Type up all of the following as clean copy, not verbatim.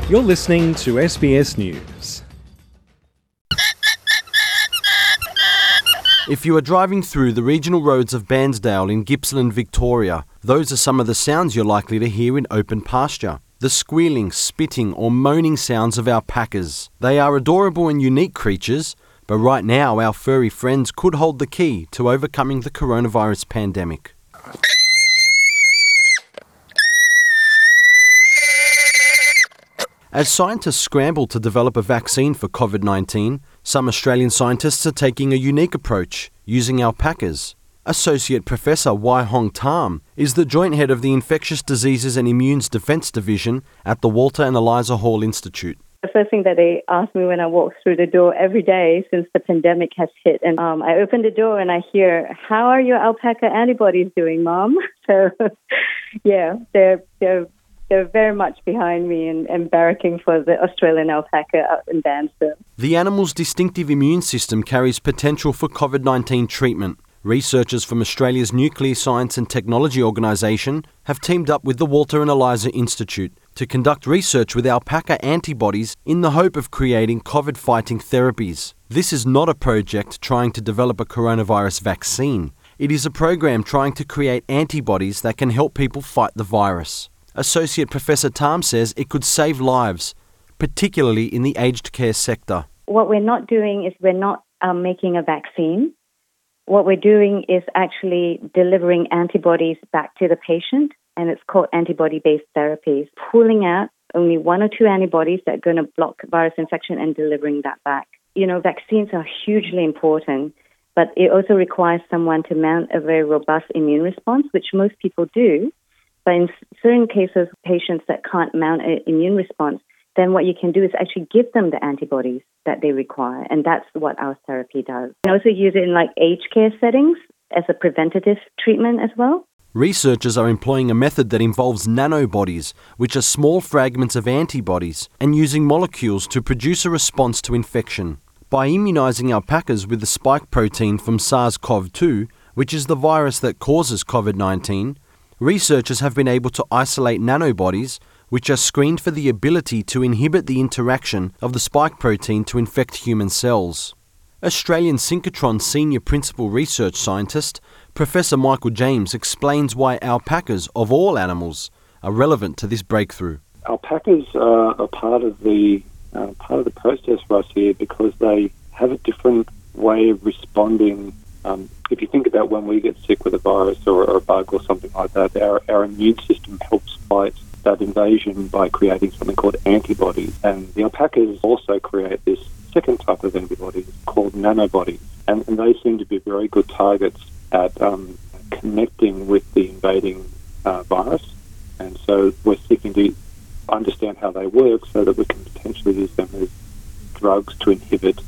You're listening to SBS News. If you are driving through the regional roads of Bairnsdale in Gippsland, Victoria, those are some of the sounds you're likely to hear in open pasture. The squealing, spitting or moaning sounds of alpacas. They are adorable and unique creatures, but right now our furry friends could hold the key to overcoming the coronavirus pandemic. As scientists scramble to develop a vaccine for COVID-19, some Australian scientists are taking a unique approach, using alpacas. Associate Professor Wai Hong Tam is the joint head of the Infectious Diseases and Immunes Defence Division at the Walter and Eliza Hall Institute. The first thing that they ask me when I walk through the door every day since the pandemic has hit, and I open the door and I hear, "How are your alpaca antibodies doing, Mom?" So, yeah, they're very much behind me and barracking for the Australian alpaca out in Bairnsdale. The animal's distinctive immune system carries potential for COVID-19 treatment. Researchers from Australia's Nuclear Science and Technology Organisation have teamed up with the Walter and Eliza Institute to conduct research with alpaca antibodies in the hope of creating COVID-fighting therapies. This is not a project trying to develop a coronavirus vaccine. It is a program trying to create antibodies that can help people fight the virus. Associate Professor Tam says it could save lives, particularly in the aged care sector. What we're not doing is we're not making a vaccine. What we're doing is actually delivering antibodies back to the patient, and it's called antibody-based therapies, pulling out only one or two antibodies that are going to block virus infection and delivering that back. You know, vaccines are hugely important, but it also requires someone to mount a very robust immune response, which most people do. But in certain cases, patients that can't mount an immune response, then what you can do is actually give them the antibodies that they require, and that's what our therapy does. We also use it in aged care settings as a preventative treatment as well. Researchers are employing a method that involves nanobodies, which are small fragments of antibodies, and using molecules to produce a response to infection. By immunising alpacas with the spike protein from SARS-CoV-2, which is the virus that causes COVID-19, researchers have been able to isolate nanobodies, which are screened for the ability to inhibit the interaction of the spike protein to infect human cells. Australian Synchrotron Senior Principal Research Scientist, Professor Michael James, explains why alpacas, of all animals, are relevant to this breakthrough. Alpacas are part of the process for us here because they have a different way of responding. If you think about when we get sick with a virus or a bug or something like that, our immune system helps fight that invasion by creating something called antibodies. And the alpacas also create this second type of antibodies called nanobodies. And they seem to be very good targets at connecting with the invading virus. And so we're seeking to understand how they work so that we can potentially use them as drugs to inhibit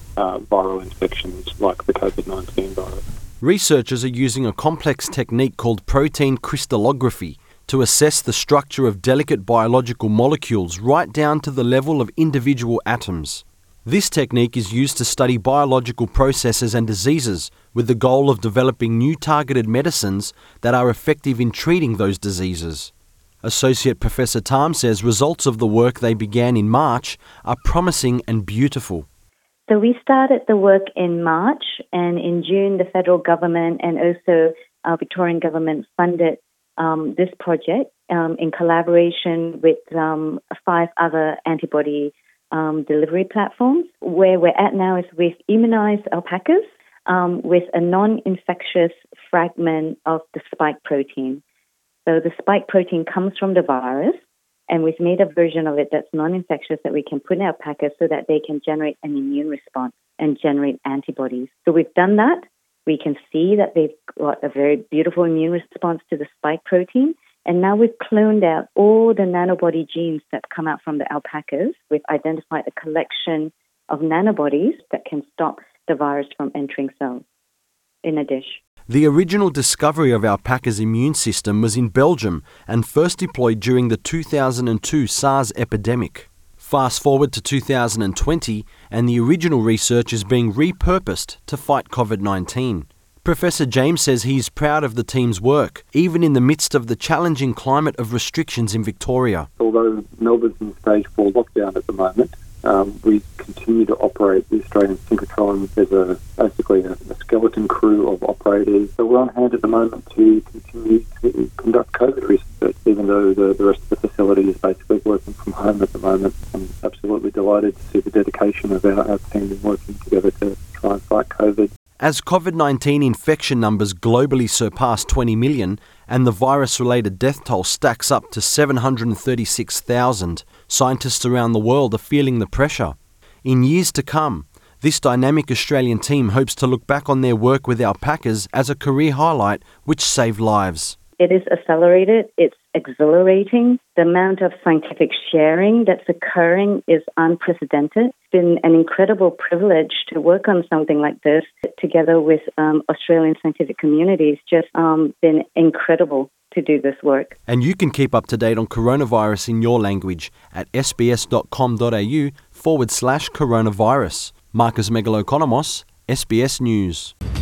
viral infections like the COVID-19 virus. Researchers are using a complex technique called protein crystallography to assess the structure of delicate biological molecules right down to the level of individual atoms. This technique is used to study biological processes and diseases with the goal of developing new targeted medicines that are effective in treating those diseases. Associate Professor Tam says results of the work they began in March are promising and beautiful. So we started the work in March, and in June the federal government and also our Victorian government funded this project in collaboration with 5 other antibody delivery platforms. Where we're at now is we've immunized alpacas with a non-infectious fragment of the spike protein. So the spike protein comes from the virus, and we've made a version of it that's non-infectious that we can put in alpacas so that they can generate an immune response and generate antibodies. So we've done that. We can see that they've got a very beautiful immune response to the spike protein. And now we've cloned out all the nanobody genes that come out from the alpacas. We've identified a collection of nanobodies that can stop the virus from entering cells in a dish. The original discovery of alpaca's immune system was in Belgium and first deployed during the 2002 SARS epidemic. Fast forward to 2020, and the original research is being repurposed to fight COVID-19. Professor James says he's proud of the team's work, even in the midst of the challenging climate of restrictions in Victoria. Although Melbourne's in stage 4 lockdown at the moment, we continue to operate the Australian synchrotron. There's basically a skeleton crew of operators. So we're on hand at the moment to continue to conduct COVID research, even though the rest of the facility is basically working from home at the moment. I'm absolutely delighted to see the dedication of our team in working together to try and fight COVID. As COVID-19 infection numbers globally surpass 20 million and the virus-related death toll stacks up to 736,000, scientists around the world are feeling the pressure. In years to come, this dynamic Australian team hopes to look back on their work with alpacas as a career highlight which saved lives. It is accelerated, it's exhilarating. The amount of scientific sharing that's occurring is unprecedented. It's been an incredible privilege to work on something like this together with Australian scientific communities. Just been incredible to do this work. And you can keep up to date on coronavirus in your language at sbs.com.au/coronavirus. Marcus Megalokonomos, SBS News.